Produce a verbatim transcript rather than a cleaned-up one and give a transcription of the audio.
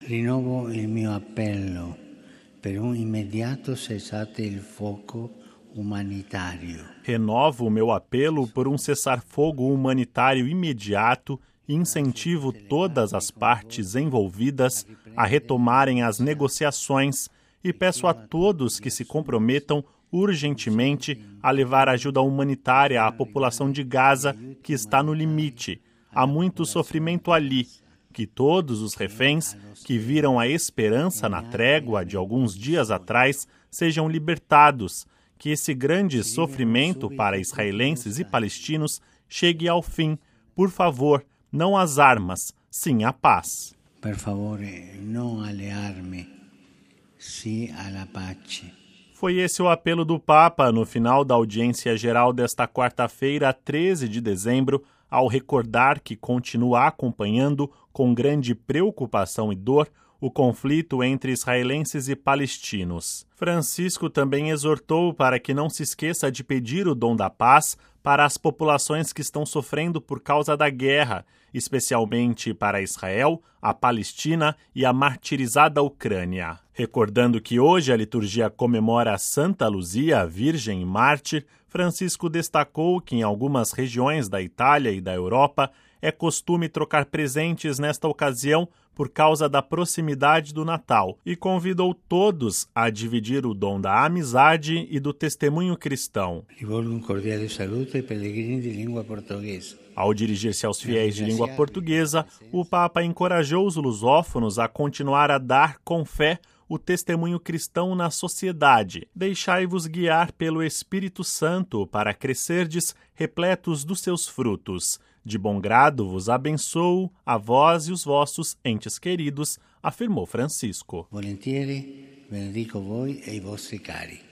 Rinnovo il mio appello per un immediato cessate il fuoco humanitário. Renovo o meu apelo por um cessar-fogo humanitário imediato e incentivo todas as partes envolvidas a retomarem as negociações e peço a todos que se comprometam urgentemente a levar ajuda humanitária à população de Gaza, que está no limite. Há muito sofrimento ali. Que todos os reféns que viram a esperança na trégua de alguns dias atrás sejam libertados, que esse grande sofrimento para israelenses e palestinos chegue ao fim. Por favor, não às armas, sim à paz. Per favore, não alle armi, sim alla pace. Foi esse o apelo do Papa no final da audiência geral desta quarta-feira, treze de dezembro, ao recordar que continua acompanhando com grande preocupação e dor o conflito entre israelenses e palestinos. Francisco também exortou para que não se esqueça de pedir o dom da paz para as populações que estão sofrendo por causa da guerra, especialmente para Israel, a Palestina e a martirizada Ucrânia. Recordando que hoje a liturgia comemora Santa Luzia, Virgem e Mártir, Francisco destacou que em algumas regiões da Itália e da Europa é costume trocar presentes nesta ocasião por causa da proximidade do Natal e convidou todos a dividir o dom da amizade e do testemunho cristão. Rivolgo um cordiale saluto ai pellegrini di língua portuguesa. Ao dirigir-se aos fiéis de língua portuguesa, o Papa encorajou os lusófonos a continuar a dar com fé o testemunho cristão na sociedade. Deixai-vos guiar pelo Espírito Santo para crescerdes repletos dos seus frutos. De bom grado vos abençoo, a vós e os vossos entes queridos, afirmou Francisco. Volentieri benedico voi e i vostri cari.